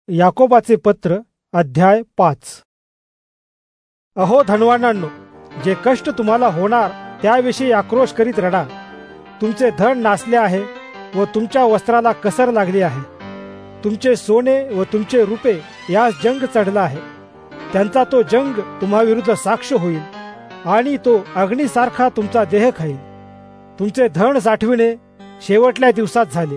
याकोबाचे पत्र अध्याय 5. अहो धनवानांनो, जे कष्ट तुम्हाला होणार त्याविषयी आक्रोश करीत रडा. तुमचे धन नासले आहे व तुमच्या वस्त्राला कसर लागली आहे. तुमचे सोने व तुमचे रुपे यास जंग चढला आहे. त्यांचा तो जंग तुम्हाविरुद्ध साक्ष होईल आणि तो अग्नीसारखा तुमचा देह खाईल. तुमचे धन साठविणे शेवटल्या दिवसात झाले.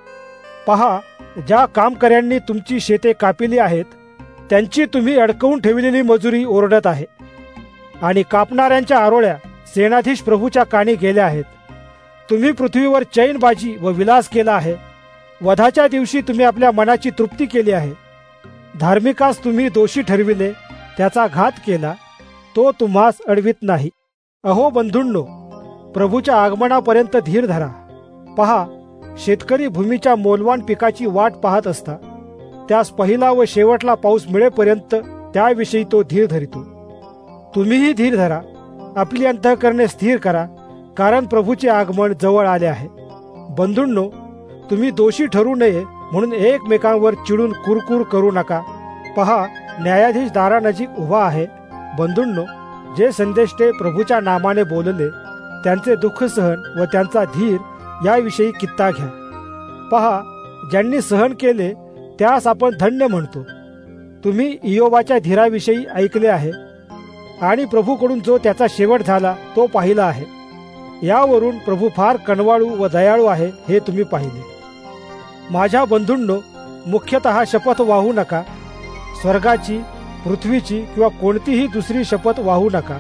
पहा, ज्या कामकर्यांनी तुमची शेते कापिली आहेत त्यांची तुम्ही अडकवून ठेवलेली मजुरी ओरडत आहे आणि कापणाऱ्यांच्या आरोळ्या सेनाधीश प्रभूच्या कानी गेल्या आहेत. तुम्ही पृथ्वीवर चैनबाजी व विलास केला आहे. वधाच्या दिवशी तुम्ही आपल्या मनाची तृप्ती केली आहे. धार्मिकास तुम्ही दोषी ठरविले, त्याचा घात केला, तो तुम्हास अडवित नाही. अहो बंधूंनो, प्रभूच्या आगमनापर्यंत धीर धरा. पहा, शेतकरी भूमीच्या मौल्यवान पिकाची वाट पाहत असता त्यास पहिला व शेवटला पाऊस मिळेपर्यंत त्याविषयी तो धीर धरितो. तुम्हीही धीर धरा, आपली अंतःकरणे स्थिर करा, कारण प्रभूचे आगमन जवळ आले आहे. बंधूंनो, तुम्ही दोषी ठरू नये म्हणून एकमेकांवर चिडून कुरकुर करू नका. पहा, न्यायाधीश दारानजीक उभा आहे. बंधूंनो, जे संदेष्टे प्रभूच्या नामाने बोलले त्यांचे दुःख सहन व त्यांचा धीर याविषयी कित्ता घ्या. पहा, ज्यांनी सहन केले त्यास आपण धन्य म्हणतो. तुम्ही इयोबाच्या धीराविषयी ऐकले आहे आणि प्रभूकडून जो त्याचा शेवट झाला तो पाहिला आहे. यावरून प्रभू फार कनवाळू व दयाळू आहे हे तुम्ही पाहिले. माझ्या बंधूंनो, मुख्यतः शपथ वाहू नका. स्वर्गाची, पृथ्वीची किंवा कोणतीही दुसरी शपथ वाहू नका.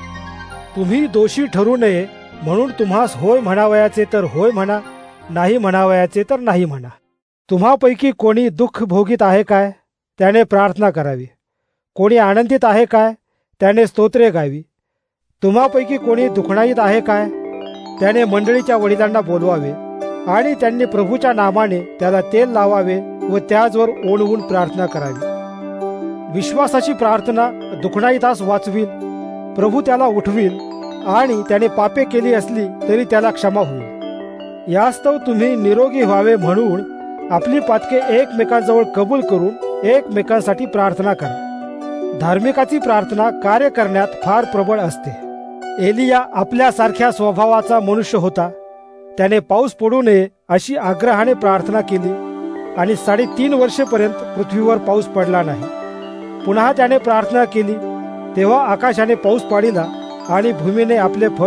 तुम्ही दोषी ठरू नये म्हणून तुम्हास होय म्हणावयाचे तर होय म्हणा, नाही म्हणावयाचे तर नाही म्हणा. तुम्हापैकी कोणी दुःख भोगीत आहे काय, त्याने प्रार्थना करावी. कोणी आनंदित आहे काय, त्याने स्तोत्रे गावी. तुम्हापैकी कोणी दुखणाईत आहे काय, त्याने मंडळीच्या वडिलांना बोलवावे आणि त्यांनी प्रभूच्या नामाने त्याला तेल लावावे व त्याचवर ओढवून प्रार्थना करावी. विश्वासाची प्रार्थना दुखणाईतास वाचवील. प्रभू त्याला उठवील आणि त्याने पापे केली असली तरी त्याला क्षमा होईल. यास्तव तुम्ही निरोगी व्हावे म्हणून आपली पातके एकमेकांजवळ कबूल करून एकमेकांसाठी प्रार्थना करा. धार्मिकाची प्रार्थना कार्य करण्यात फार प्रबळ असते. एलिया आपल्यासारख्या स्वभावाचा मनुष्य होता. त्याने पाऊस पडू नये अशी आग्रहाने प्रार्थना केली आणि 3.5 वर्षेपर्यंत पृथ्वीवर पाऊस पडला नाही. पुन्हा त्याने प्रार्थना केली, तेव्हा आकाशाने पाऊस पाडिला आणि भूमीने आपले फळ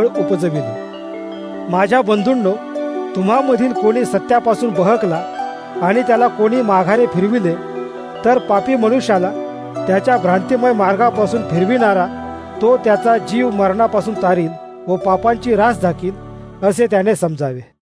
उपजविले. माझ्या बंधूंनो, तुम्हामधील कोणी सत्यापासून बहकला आणि त्याला कोणी माघारे फिरविले तर पापी मनुष्याला त्याच्या भ्रांतिमय मार्गापासून फिरविणारा तो त्याचा जीव मरणापासून तारील व पापांची रास झाकील असे त्याने समजावे.